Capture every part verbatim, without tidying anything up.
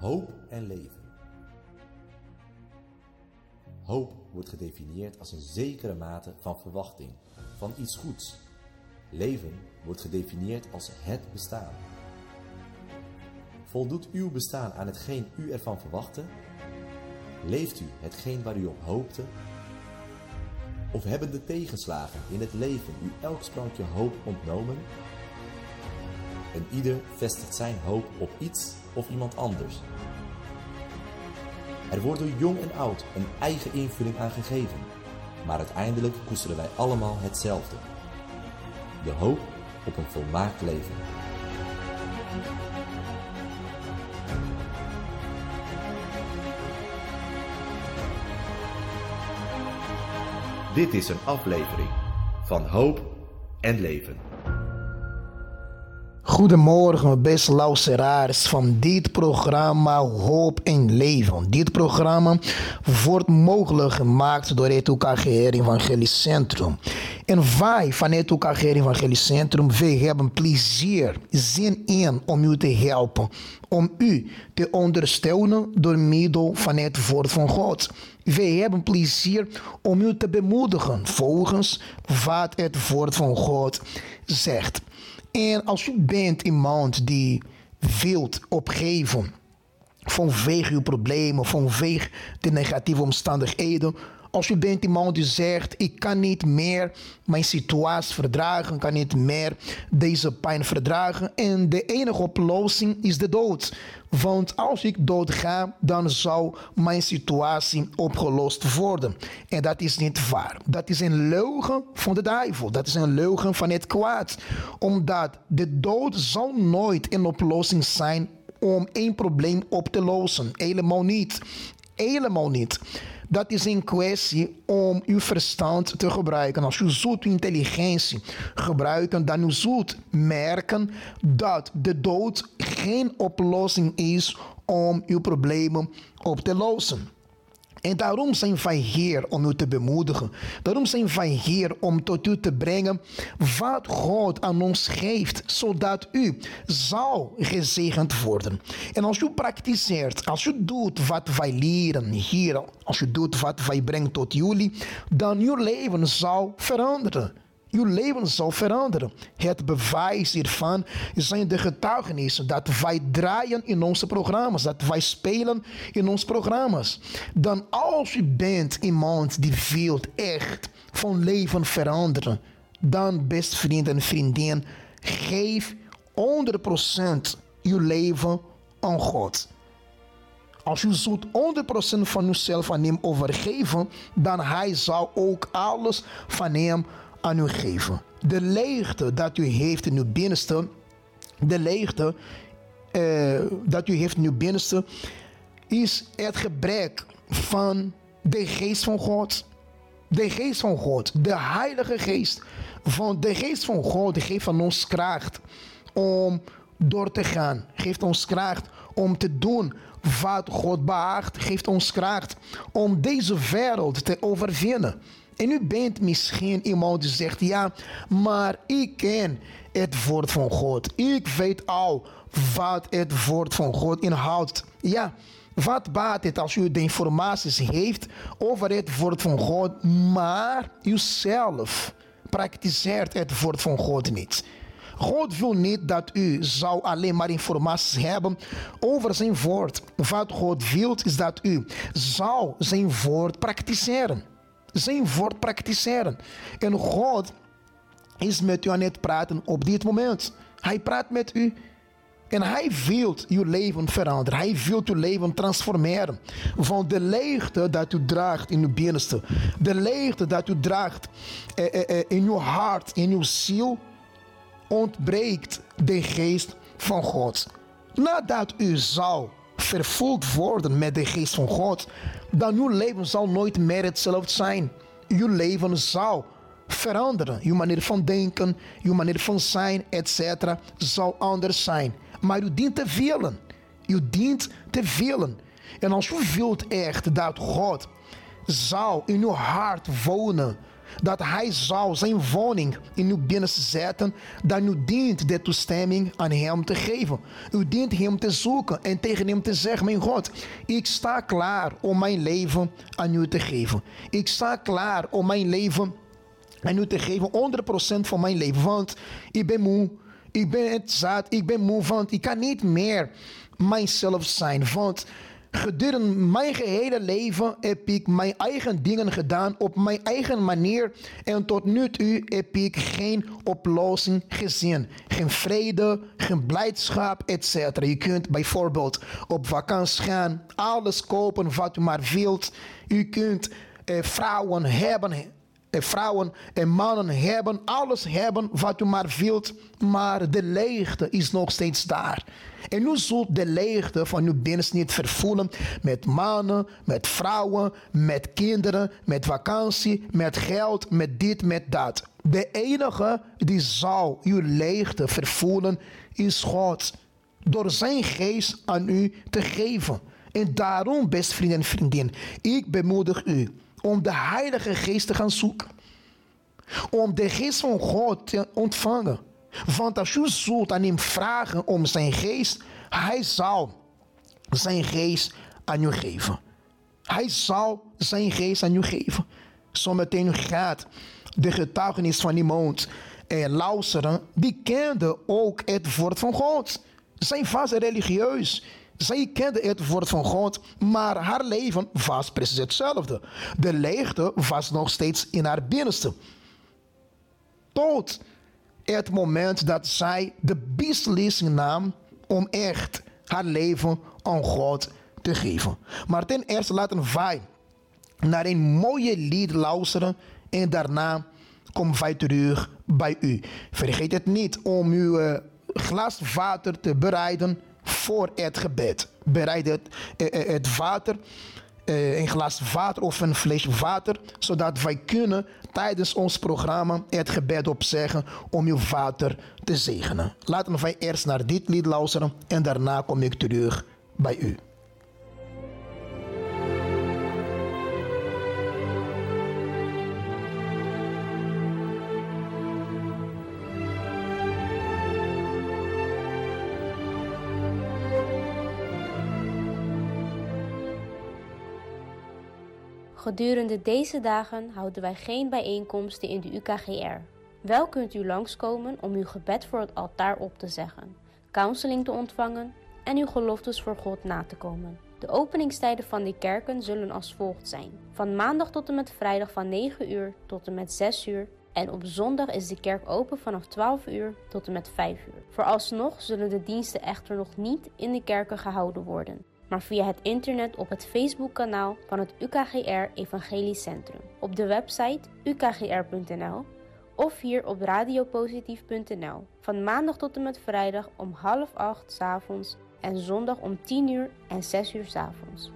Hoop en leven. Hoop wordt gedefinieerd als een zekere mate van verwachting, van iets goeds. Leven wordt gedefinieerd als het bestaan. Voldoet uw bestaan aan hetgeen u ervan verwachtte? Leeft u hetgeen waar u op hoopte? Of hebben de tegenslagen in het leven u elk sprankje hoop ontnomen? En ieder vestigt zijn hoop op iets of iemand anders. Er wordt door jong en oud een eigen invulling aan gegeven, maar uiteindelijk koesteren wij allemaal hetzelfde: de hoop op een volmaakt leven. Dit is een aflevering van Hoop en Leven. Goedemorgen, beste luisteraars van dit programma Hoop en Leven. Dit programma wordt mogelijk gemaakt door het U K G R Evangelisch Centrum. En wij van het U K G R Evangelisch Centrum, wij hebben plezier, zin in om u te helpen. Om u te ondersteunen door middel van het woord van God. Wij hebben plezier om u te bemoedigen volgens wat het woord van God zegt. En als u bent iemand die wilt opgeven vanwege uw problemen, vanwege de negatieve omstandigheden. Als u bent iemand die zegt, ik kan niet meer mijn situatie verdragen, kan niet meer deze pijn verdragen. En de enige oplossing is de dood. Want als ik dood ga, dan zou mijn situatie opgelost worden. En dat is niet waar. Dat is een leugen van de duivel. Dat is een leugen van het kwaad. Omdat de dood zal nooit een oplossing zijn om één probleem op te lossen. Helemaal niet. Helemaal niet. Dat is een kwestie om uw verstand te gebruiken. Als u zult uw intelligentie gebruiken, dan u zult merken dat de dood geen oplossing is om uw problemen op te lossen. En daarom zijn wij hier om u te bemoedigen. Daarom zijn wij hier om tot u te brengen wat God aan ons geeft, zodat u zal gezegend worden. En als u praktiseert, als u doet wat wij leren hier, als u doet wat wij brengen tot jullie, dan uw leven zal veranderen. Uw leven zal veranderen. Het bewijs hiervan zijn de getuigenissen dat wij draaien in onze programma's. Dat wij spelen in onze programma's. Dan als u bent iemand die wil echt van leven veranderen. Dan best vriend en vriendin, geef honderd procent uw leven aan God. Als u zult honderd procent van uzelf aan hem overgeven, dan hij zal ook alles van hem aan u geven. De leegte dat u heeft in uw binnenste, de leegte uh, dat u heeft in uw binnenste, is het gebrek van de geest van God. De geest van God, de Heilige Geest. Van de geest van God geeft aan ons kracht om door te gaan. Geeft ons kracht om te doen wat God behaagt. Geeft ons kracht om deze wereld te overwinnen. En u bent misschien iemand die zegt, ja, maar ik ken het woord van God. Ik weet al wat het woord van God inhoudt. Ja, wat baat het als u de informaties heeft over het woord van God, maar u zelf praktiseert het woord van God niet. God wil niet dat u zou alleen maar informaties hebben over zijn woord. Wat God wil is dat u zou zijn woord praktiseren. Zijn woord praktiseren. En God is met u aan het praten op dit moment. Hij praat met u. En hij wil uw leven veranderen. Hij wil uw leven transformeren. Van de leegte dat u draagt in uw binnenste. De leegte dat u draagt eh, eh, eh, in uw hart, in uw ziel. Ontbreekt de geest van God. Nadat u zal vervuld worden met de geest van God, dan uw leven zal nooit meer hetzelfde zijn. Uw leven zal veranderen. Uw manier van denken, uw manier van zijn, et cetera zal anders zijn. Maar u dient te willen. U dient te willen. En als u wilt echt dat God zal in uw hart wonen, dat hij zal zijn woning in uw binnenste zetten, dan u dient de toestemming aan hem te geven. U dient hem te zoeken en tegen hem te zeggen, mijn God, ik sta klaar om mijn leven aan u te geven. Ik sta klaar om mijn leven aan u te geven, honderd procent van mijn leven, want ik ben moe, ik ben het zat, ik ben moe, want ik kan niet meer mijzelf zijn, want gedurende mijn gehele leven heb ik mijn eigen dingen gedaan op mijn eigen manier. En tot nu toe heb ik geen oplossing gezien. Geen vrede, geen blijdschap, et cetera. Je kunt bijvoorbeeld op vakantie gaan, alles kopen wat u maar wilt. U kunt eh, vrouwen hebben, eh, vrouwen en mannen hebben, alles hebben wat u maar wilt. Maar de leegte is nog steeds daar. En u zult de leegte van uw binnenste niet vervullen met mannen, met vrouwen, met kinderen, met vakantie, met geld, met dit, met dat. De enige die zal uw leegte vervullen is God. Door zijn geest aan u te geven. En daarom, beste vrienden en vriendin, ik bemoedig u om de Heilige Geest te gaan zoeken. Om de geest van God te ontvangen. Want als u zult aan hem vragen om zijn geest, hij zal zijn geest aan u geven. Hij zal zijn geest aan u geven. Zometeen gaat de getuigenis van iemand eh, luisteren, die kende ook het woord van God. Zij was religieus. Zij kende het woord van God, maar haar leven was precies hetzelfde. De leegte was nog steeds in haar binnenste. Tot het moment dat zij de beslissing nam om echt haar leven aan God te geven. Maar ten eerste laten wij naar een mooie lied luisteren en daarna komen wij terug bij u. Vergeet het niet om uw uh, glas water te bereiden voor het gebed. Bereid het, uh, het water, uh, een glas water of een flesje water, zodat wij kunnen tijdens ons programma het gebed opzeggen om uw water te zegenen. Laten wij eerst naar dit lied luisteren en daarna kom ik terug bij u. Gedurende deze dagen houden wij geen bijeenkomsten in de U K G R. Wel kunt u langskomen om uw gebed voor het altaar op te zeggen, counseling te ontvangen en uw geloftes voor God na te komen. De openingstijden van die kerken zullen als volgt zijn. Van maandag tot en met vrijdag van negen uur tot en met zes uur. En op zondag is de kerk open vanaf twaalf uur tot en met vijf uur. Vooralsnog zullen de diensten echter nog niet in de kerken gehouden worden, maar via het internet op het Facebookkanaal van het U K G R Evangelisch Centrum, op de website u k g r punt n l of hier op radiopositief punt n l. Van maandag tot en met vrijdag om half acht 's avonds en zondag om tien uur en zes uur 's avonds.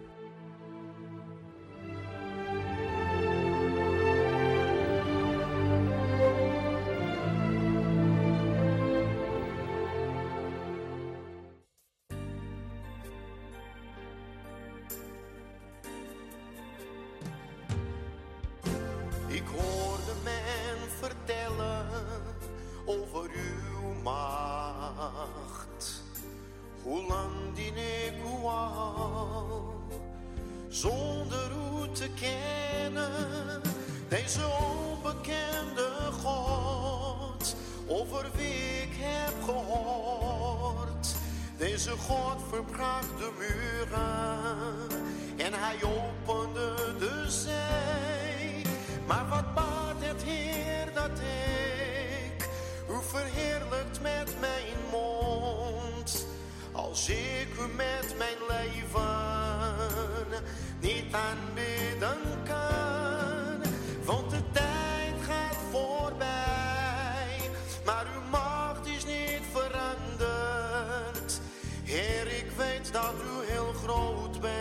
Ik hoorde men vertellen over uw macht. Hoe lang dien ik u al, zonder u te kennen. Deze onbekende God, over wie ik heb gehoord. Deze God verbrak de muren en hij opende de zee. Maar wat baat het Heer dat ik u verheerlijkt met mijn mond, als ik u met mijn leven niet aanbidden kan. Want de tijd gaat voorbij, maar uw macht is niet veranderd. Heer, ik weet dat u heel groot bent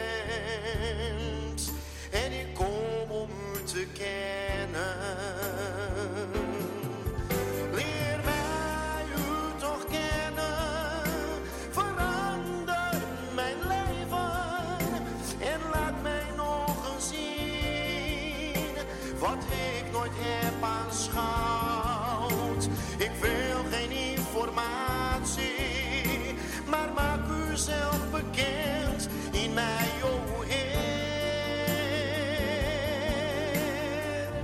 en ik kom om u te kennen. Leer mij u toch kennen, verander mijn leven en laat mij nog eens zien wat ik nooit nooit heb aanschouwd. Ik wil geen informatie, maar maak u zelf bekend in mij, o Heer.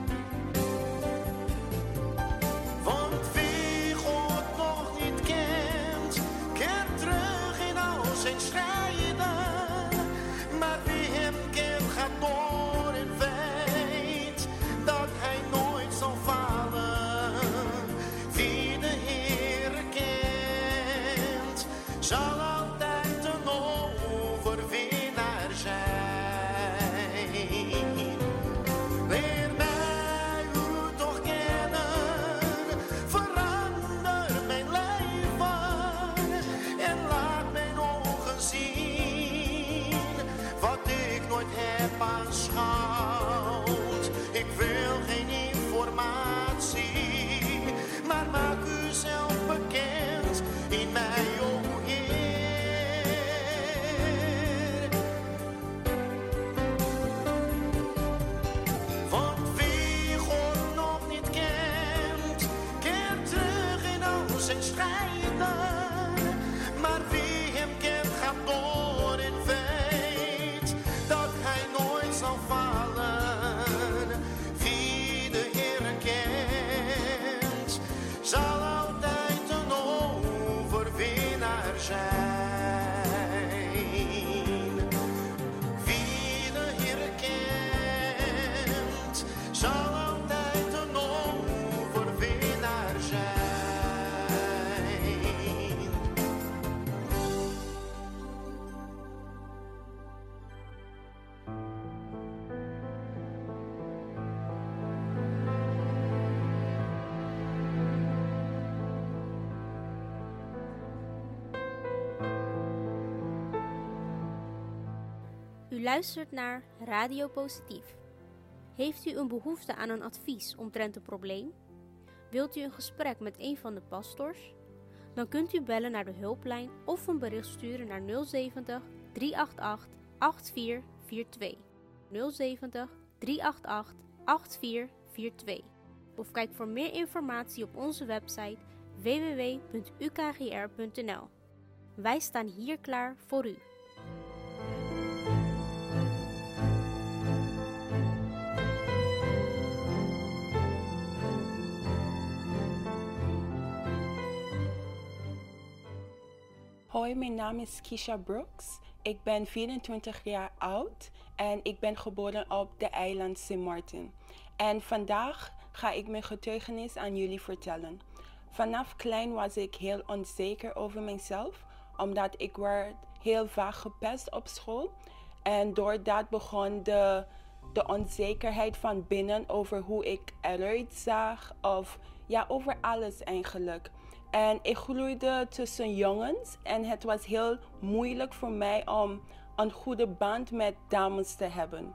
Want wie God nog niet kent, keert terug in al zijn strijden. Maar wie hem kent, gaat door en weet dat hij nooit zal falen. Wie de Heere kent, zal altijd een overwinnaar zijn. Leer mij u toch kennen, verander mijn leven en laat mijn ogen zien wat ik nooit heb aanschouwd. Ik wil geen informatie, maar maak u zelf bekend in mij, o Heer. Want wie God nog niet kent, keert terug in al zijn strijden. Maar wie hem kent, gaat door en weet dat hij nooit zal falen. Wie de Heere kent, zal altijd een overwinnaar zijn. Wie de Heere kent, zal altijd een overwinnaar zijn. U luistert naar Radio Positief. Heeft u een behoefte aan een advies omtrent een probleem? Wilt u een gesprek met een van de pastors? Dan kunt u bellen naar de hulplijn of een bericht sturen naar nul zeventig, drie acht acht, acht vier vier twee. nul zeventig, drie acht acht, acht vier vier twee. Of kijk voor meer informatie op onze website w w w punt u k g r punt n l. Wij staan hier klaar voor u. Hoi, mijn naam is Keisha Brooks. Ik ben vierentwintig jaar oud en ik ben geboren op de eiland Sint Maarten. En vandaag ga ik mijn getuigenis aan jullie vertellen. Vanaf klein was ik heel onzeker over mezelf, omdat ik werd heel vaak gepest op school. En door dat begon de, de onzekerheid van binnen over hoe ik eruit zag, of ja, over alles eigenlijk. En ik groeide tussen jongens en het was heel moeilijk voor mij om een goede band met dames te hebben.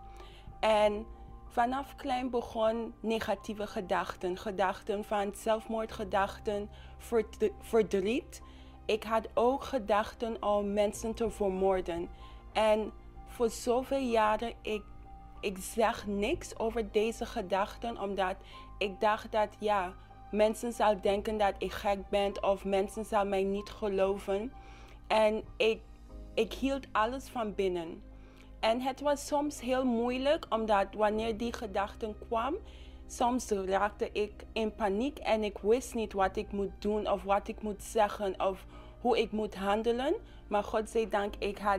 En vanaf klein begon negatieve gedachten, gedachten van zelfmoordgedachten, verdriet. Ik had ook gedachten om mensen te vermoorden. En voor zoveel jaren, ik, ik zeg niks over deze gedachten, omdat ik dacht dat ja, mensen zouden denken dat ik gek ben of mensen zouden mij niet geloven. En ik, ik hield alles van binnen. En het was soms heel moeilijk, omdat wanneer die gedachten kwamen, soms raakte ik in paniek en ik wist niet wat ik moet doen of wat ik moet zeggen of hoe ik moet handelen. Maar godzijdank, ik had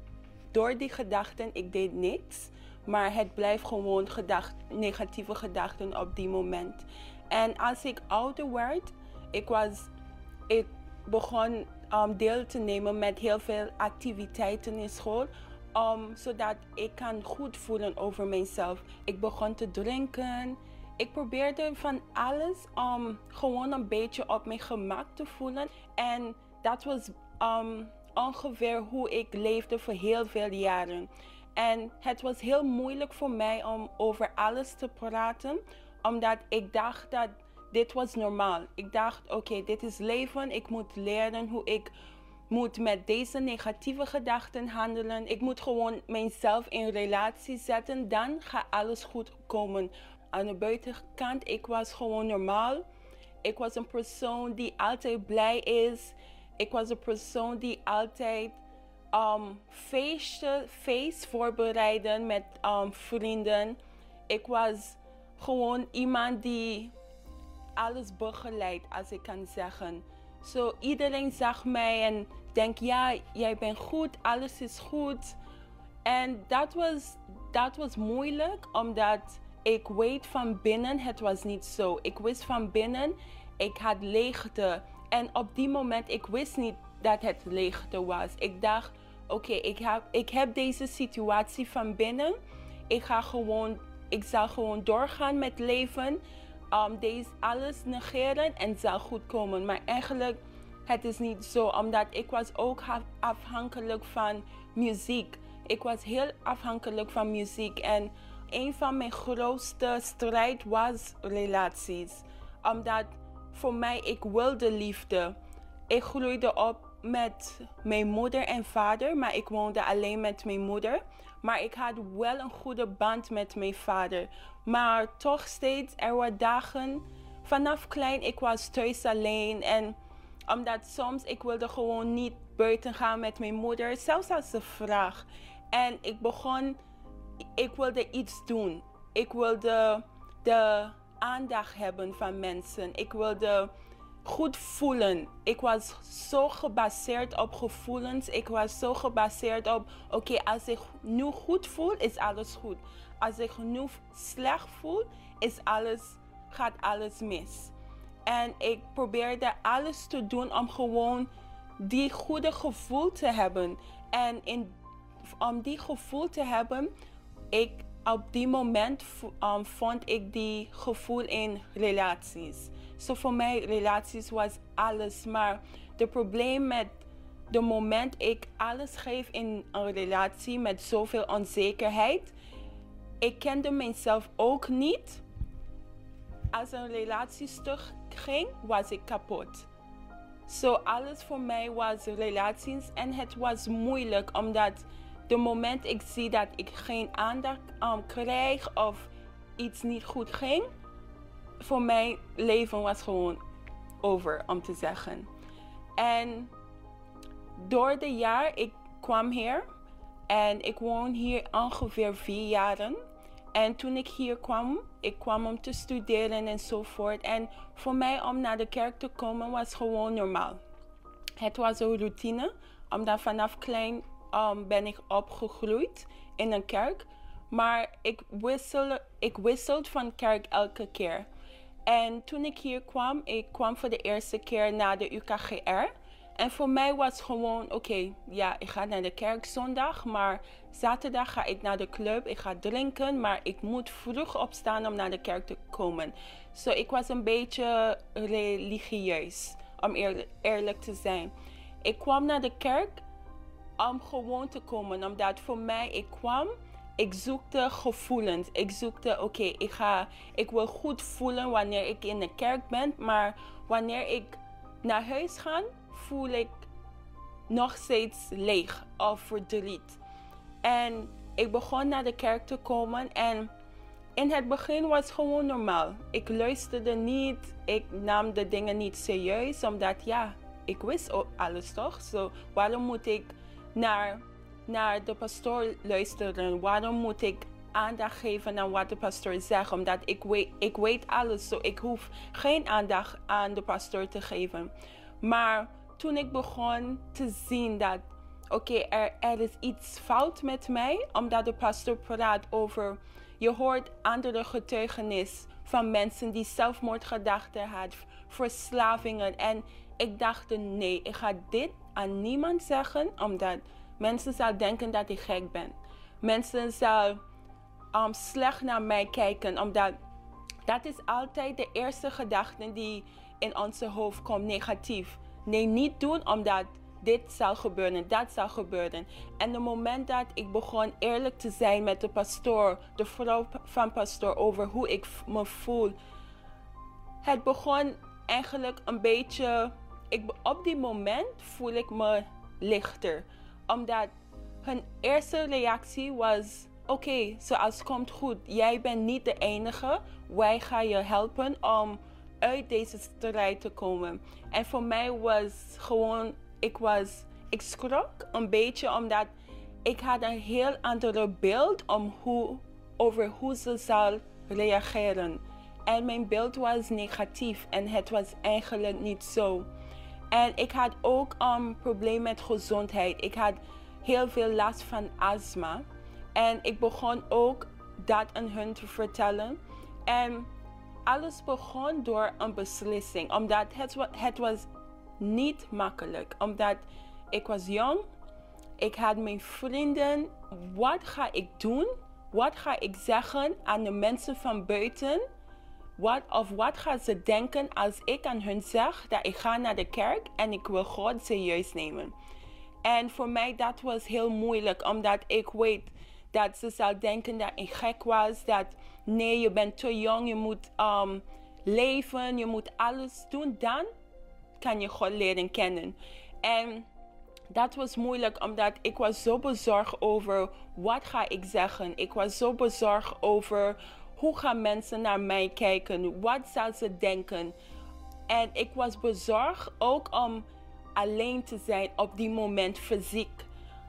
door die gedachten, ik deed niks. Maar het blijft gewoon gedacht, negatieve gedachten op die moment. En als ik ouder werd, ik, was, ik begon um, deel te nemen met heel veel activiteiten in school. Um, zodat ik kan goed voelen over mezelf. Ik begon te drinken. Ik probeerde van alles om gewoon een beetje op mijn gemak te voelen. En dat was um, ongeveer hoe ik leefde voor heel veel jaren. En het was heel moeilijk voor mij om over alles te praten, omdat ik dacht dat dit was normaal. Ik dacht, oké, okay, dit is leven. Ik moet leren hoe ik moet met deze negatieve gedachten handelen. Ik moet gewoon mezelf in relatie zetten, dan gaat alles goed komen. aan de buitenkant, ik was gewoon normaal. Ik was een persoon die altijd blij is. Ik was een persoon die altijd um, feestje, feest voorbereiden met um, vrienden. Ik was gewoon iemand die alles begeleidt, als ik kan zeggen. Zo so, iedereen zag mij en denkt, ja, jij bent goed, alles is goed. En dat was, dat was moeilijk, omdat ik weet van binnen, het was niet zo. Ik wist van binnen, ik had leegte. En op die moment, ik wist niet dat het leegte was. Ik dacht, oké, okay, ik, heb, ik heb deze situatie van binnen. Ik ga gewoon, ik zal gewoon doorgaan met leven. Um, deze alles negeren en het zal goed komen. Maar eigenlijk, het is niet zo. Omdat ik was ook afhankelijk van muziek. Ik was heel afhankelijk van muziek. En een van mijn grootste strijd was relaties. Omdat voor mij, ik wilde liefde. Ik groeide op met mijn moeder en vader, maar ik woonde alleen met mijn moeder. Maar ik had wel een goede band met mijn vader. Maar toch steeds, er waren dagen, vanaf klein, ik was thuis alleen. En omdat soms, ik wilde gewoon niet buiten gaan met mijn moeder, zelfs als ze vraagt. En ik begon, ik wilde iets doen. Ik wilde de aandacht hebben van mensen. Ik wilde goed voelen. Ik was zo gebaseerd op gevoelens. Ik was zo gebaseerd op, oké, okay, als ik nu goed voel, is alles goed. Als ik nu slecht voel, is alles, gaat alles mis. En ik probeerde alles te doen om gewoon die goede gevoel te hebben. En in, om die gevoel te hebben, ik, op die moment um, vond ik die gevoel in relaties. Zo so voor mij, relaties was alles. Maar het probleem met de moment ik alles geef in een relatie met zoveel onzekerheid. Ik kende mezelf ook niet. Als een relatie stuk ging, was ik kapot. Zo so, alles voor mij was relaties. En het was moeilijk, omdat de moment ik zie dat ik geen aandacht um, krijg of iets niet goed ging, voor mijn leven was gewoon over, om te zeggen. En door de jaar, ik kwam hier en ik woon hier ongeveer vier jaren. En toen ik hier kwam, ik kwam om te studeren enzovoort. En voor mij om naar de kerk te komen was gewoon normaal. Het was een routine, omdat vanaf klein um, ben ik opgegroeid in een kerk. Maar ik wisselde, ik wisselde van kerk elke keer. En toen ik hier kwam, ik kwam voor de eerste keer naar de U K G R. En voor mij was gewoon, oké, okay, ja, ik ga naar de kerk zondag, maar zaterdag ga ik naar de club, ik ga drinken, maar ik moet vroeg opstaan om naar de kerk te komen. Zo, so, ik was een beetje religieus, om eer, eerlijk te zijn. Ik kwam naar de kerk om gewoon te komen, omdat voor mij, ik kwam, ik zoekte gevoelens. Ik zoekte, oké, okay, ik ga, ik wil goed voelen wanneer ik in de kerk ben, maar wanneer ik naar huis ga, voel ik nog steeds leeg of verdriet. En ik begon naar de kerk te komen en in het begin was het gewoon normaal. Ik luisterde niet, ik nam de dingen niet serieus, omdat ja, ik wist alles toch. So, waarom moet ik naar, naar de pastoor luisteren? Waarom moet ik aandacht geven aan wat de pastoor zegt? Omdat ik weet, ik weet alles, so ik hoef geen aandacht aan de pastoor te geven. Maar toen ik begon te zien dat, oké, okay, er, er is iets fout met mij, omdat de pastoor praat over, je hoort andere getuigenis van mensen die zelfmoordgedachten hadden, verslavingen. En ik dacht, nee, ik ga dit aan niemand zeggen, omdat mensen zullen denken dat ik gek ben. Mensen zullen um, slecht naar mij kijken, omdat dat is altijd de eerste gedachte die in onze hoofd komt, negatief. Nee, niet doen omdat dit zal gebeuren, dat zal gebeuren. En het moment dat ik begon eerlijk te zijn met de pastoor, de vrouw van pastoor, over hoe ik me voel. Het begon eigenlijk een beetje, ik, op die moment voel ik me lichter. Omdat hun eerste reactie was oké, okay, zoals komt goed. Jij bent niet de enige. Wij gaan je helpen om uit deze strijd te komen. En voor mij was gewoon, ik was, ik schrok een beetje omdat ik had een heel ander beeld om hoe, over hoe ze zal reageren. En mijn beeld was negatief en het was eigenlijk niet zo. En ik had ook een probleem met gezondheid. Ik had heel veel last van astma. En ik begon ook dat aan hun te vertellen. En alles begon door een beslissing. Omdat het, het was niet makkelijk. Omdat ik was jong. Ik had mijn vrienden. Wat ga ik doen? Wat ga ik zeggen aan de mensen van buiten? Wat, of wat gaan ze denken als ik aan hun zeg dat ik ga naar de kerk en ik wil God serieus nemen? En voor mij dat was heel moeilijk, omdat ik weet dat ze zou denken dat ik gek was. Dat nee, je bent te jong, je moet um, leven, je moet alles doen. Dan kan je God leren kennen. En dat was moeilijk, omdat ik was zo bezorgd over wat ga ik zeggen. Ik was zo bezorgd over hoe gaan mensen naar mij kijken. Wat zal ze denken. En ik was bezorgd ook om alleen te zijn op die moment fysiek.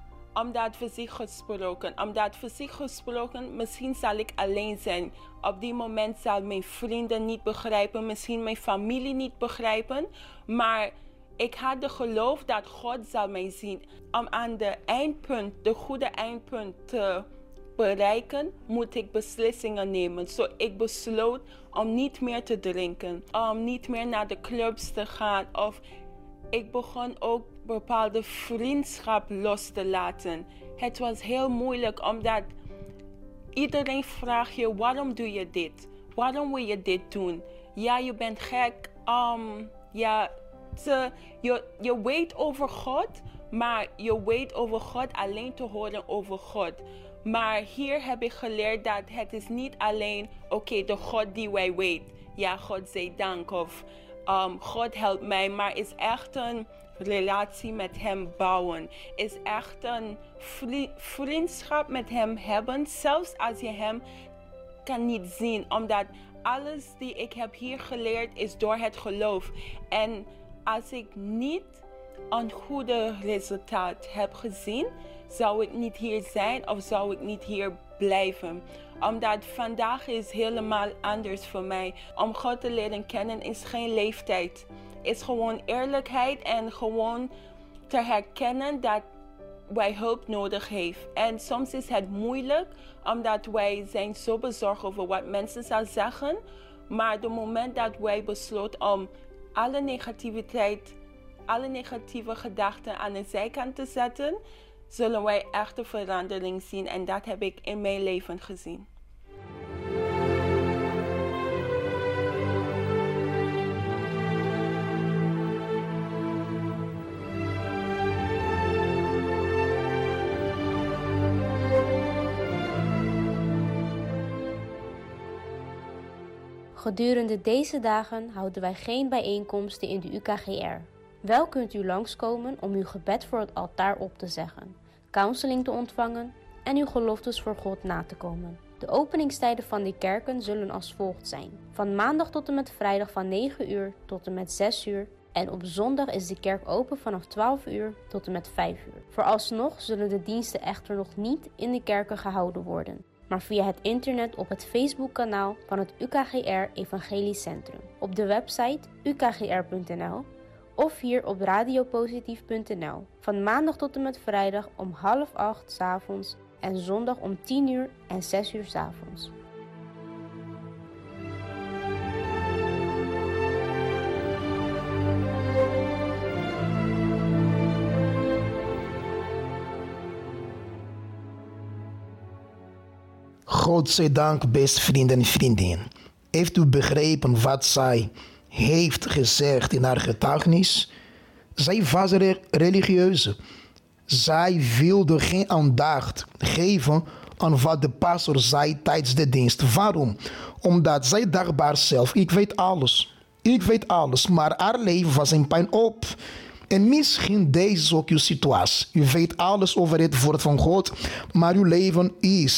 Omdat fysiek gesproken, omdat fysiek gesproken, misschien zal ik alleen zijn. Op die moment zal mijn vrienden niet begrijpen, misschien mijn familie niet begrijpen. Maar ik had de geloof dat God zal mij zien. Om aan de eindpunt, de goede eindpunt te bereiken, moet ik beslissingen nemen. Zo ik besloot om niet meer te drinken, om niet meer naar de clubs te gaan. Of ik begon ook bepaalde vriendschap los te laten. Het was heel moeilijk, omdat iedereen vraagt je, waarom doe je dit? Waarom wil je dit doen? Ja, je bent gek. Um, ja, te, je, je weet over God, maar je weet over God alleen te horen over God. Maar hier heb ik geleerd dat het is niet alleen, oké, okay, de God die wij weten. Ja, God zij dank of um, God helpt mij, maar is echt een relatie met hem bouwen. Is echt een vriendschap met hem hebben, zelfs als je hem kan niet zien. Omdat alles die ik heb hier geleerd is door het geloof. En als ik niet een goede resultaat heb gezien, zou ik niet hier zijn of zou ik niet hier blijven. Omdat vandaag is helemaal anders voor mij. Om God te leren kennen is geen leeftijd. Is gewoon eerlijkheid en gewoon te herkennen dat wij hulp nodig heeft. En soms is het moeilijk, omdat wij zijn zo bezorgd over wat mensen zullen zeggen. Maar het moment dat wij besloten om alle negativiteit, alle negatieve gedachten aan de zijkant te zetten, zullen wij echt een verandering zien. En dat heb ik in mijn leven gezien. Gedurende deze dagen houden wij geen bijeenkomsten in de U K G R. Wel kunt u langskomen om uw gebed voor het altaar op te zeggen, counseling te ontvangen en uw geloftes voor God na te komen. De openingstijden van die kerken zullen als volgt zijn. Van maandag tot en met vrijdag van negen uur tot en met zes uur. En op zondag is de kerk open vanaf twaalf uur tot en met vijf uur. Vooralsnog zullen de diensten echter nog niet in de kerken gehouden worden, maar via het internet op het Facebookkanaal van het U K G R Evangelisch Centrum, op de website u k g r punt n l of hier op radiopositief punt n l. Van maandag tot en met vrijdag om half acht 's avonds en zondag om tien uur en zes uur 's avonds. Godzijdank, beste vrienden en vriendinnen. Heeft u begrepen wat zij heeft gezegd in haar getuigenis? Zij was re- religieuze. Zij wilde geen aandacht geven aan wat de pastor zei tijdens de dienst. Waarom? Omdat zij dacht bij haarzelf, ik weet alles. Ik weet alles, maar haar leven was in pijn op. En misschien deze is ook uw situatie. U weet alles over het woord van God, maar uw leven is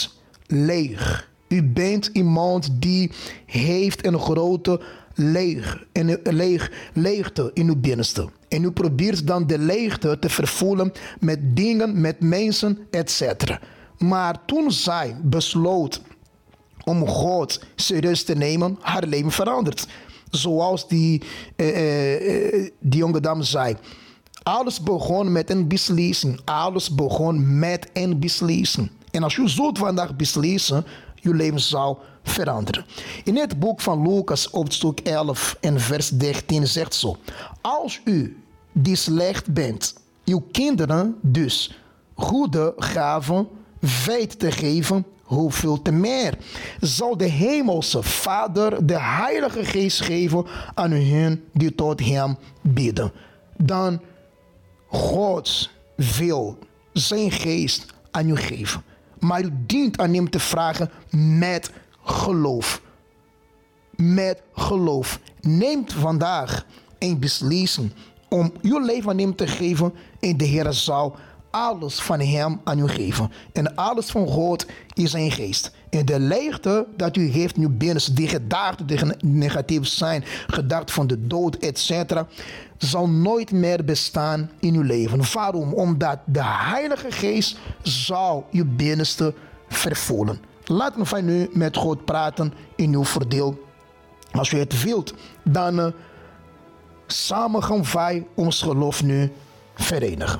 leeg. U bent iemand die heeft een grote leeg, een leeg, leegte in uw binnenste. En u probeert dan de leegte te vervullen met dingen, met mensen, et cetera. Maar toen zij besloot om God serieus te nemen, haar leven verandert. Zoals die, uh, uh, die jonge dame zei. Alles begon met een beslissing. Alles begon met een beslissing. En als u zult vandaag beslissen, uw leven zal veranderen. In het boek van Lucas, hoofdstuk elf en vers dertien zegt zo. Als u die slecht bent, uw kinderen dus goede gaven weet te geven, hoeveel te meer zal de hemelse Vader de Heilige Geest geven aan hen die tot hem bidden. Dan God wil zijn geest aan u geven. Maar u dient aan hem te vragen met geloof. Met geloof. Neemt vandaag een beslissing om uw leven aan hem te geven. En de Heer zal alles van hem aan u geven. En alles van God is zijn geest. En de leegte dat u heeft in uw binnenste, die gedachten die negatief zijn, gedachten van de dood, et cetera, zal nooit meer bestaan in uw leven. Waarom? Omdat de Heilige Geest zal uw binnenste vervullen. Laten we nu met God praten in uw voordeel. Als u het wilt, dan uh, samen gaan wij ons geloof nu verenigen.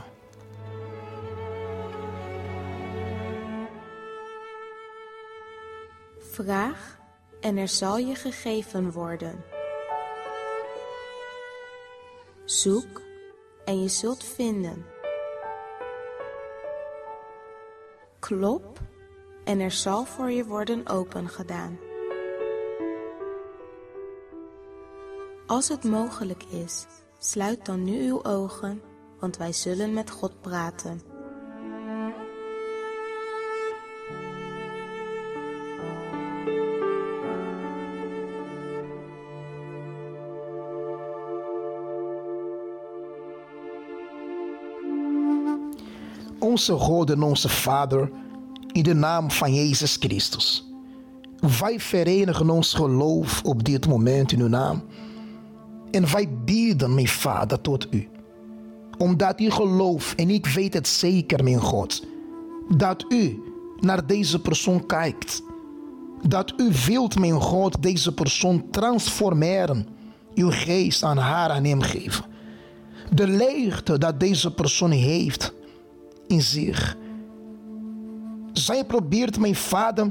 Vraag en er zal je gegeven worden. Zoek en je zult vinden. Klop en er zal voor je worden opengedaan. Als het mogelijk is, sluit dan nu uw ogen, want wij zullen met God praten. Onze God en onze Vader, in de naam van Jezus Christus. Wij verenigen ons geloof op dit moment in uw naam. En wij bidden, mijn Vader, tot u. Omdat u gelooft, en ik weet het zeker, mijn God, dat u naar deze persoon kijkt. Dat u wilt, mijn God, deze persoon transformeren. Uw geest aan haar aan hem geven. De leegte dat deze persoon heeft in zich. Zij probeert, mijn Vader,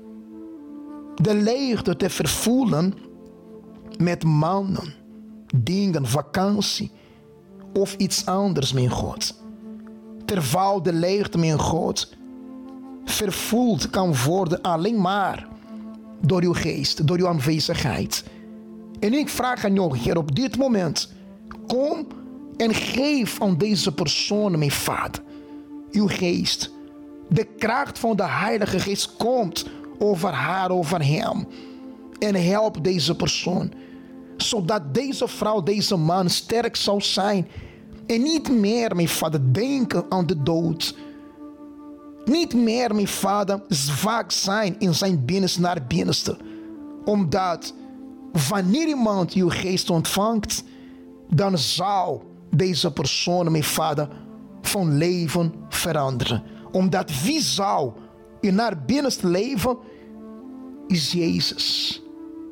de leegte te vervullen met mannen, dingen, vakantie of iets anders, mijn God. Terwijl de leegte, mijn God, vervuld kan worden alleen maar door uw geest, door uw aanwezigheid. En ik vraag aan jou, Heer, op dit moment, kom en geef aan deze persoon, mijn Vader, uw geest. De kracht van de Heilige Geest komt over haar, over hem. En help deze persoon. Zodat deze vrouw, deze man sterk zal zijn. En niet meer, mijn Vader, denken aan de dood. Niet meer, mijn Vader, zwak zijn in zijn binnenste naar binnenste. Omdat wanneer iemand uw geest ontvangt, dan zal deze persoon, mijn Vader, van leven veranderen. Omdat wie zal in haar binnenste leven is Jezus.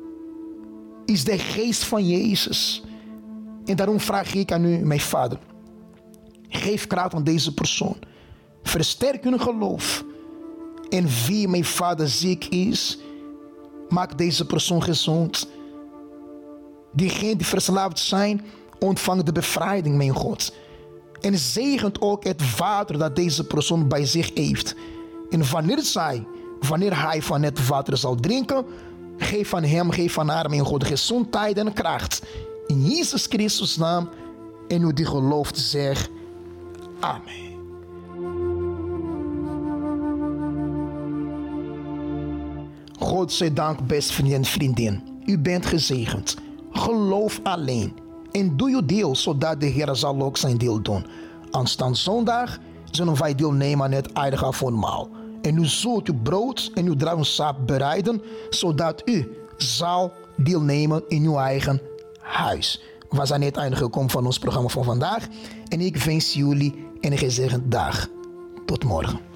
Is de geest van Jezus. En daarom vraag ik aan u, mijn Vader. Geef kracht aan deze persoon. Versterk hun geloof. En wie, mijn Vader, ziek is, maak deze persoon gezond. Diegenen die verslaafd zijn, ontvang de bevrijding, mijn God. En zegent ook het water dat deze persoon bij zich heeft. En wanneer zij, wanneer hij van het water zal drinken, geef aan hem, geef aan haar, mijn God, gezondheid en kracht. In Jezus Christus' naam. En u die gelooft, zeg amen. God zij dank, best vriend en vriendin. U bent gezegend. Geloof alleen. En doe uw deel, zodat de Heer zal ook zijn deel doen. Aanstaande zondag zullen wij deelnemen aan het heilige avondmaal. En u zult uw brood en uw druivensap bereiden, zodat u zal deelnemen in uw eigen huis. We zijn aan het einde gekomen van ons programma van vandaag. En ik wens jullie een gezegende dag. Tot morgen.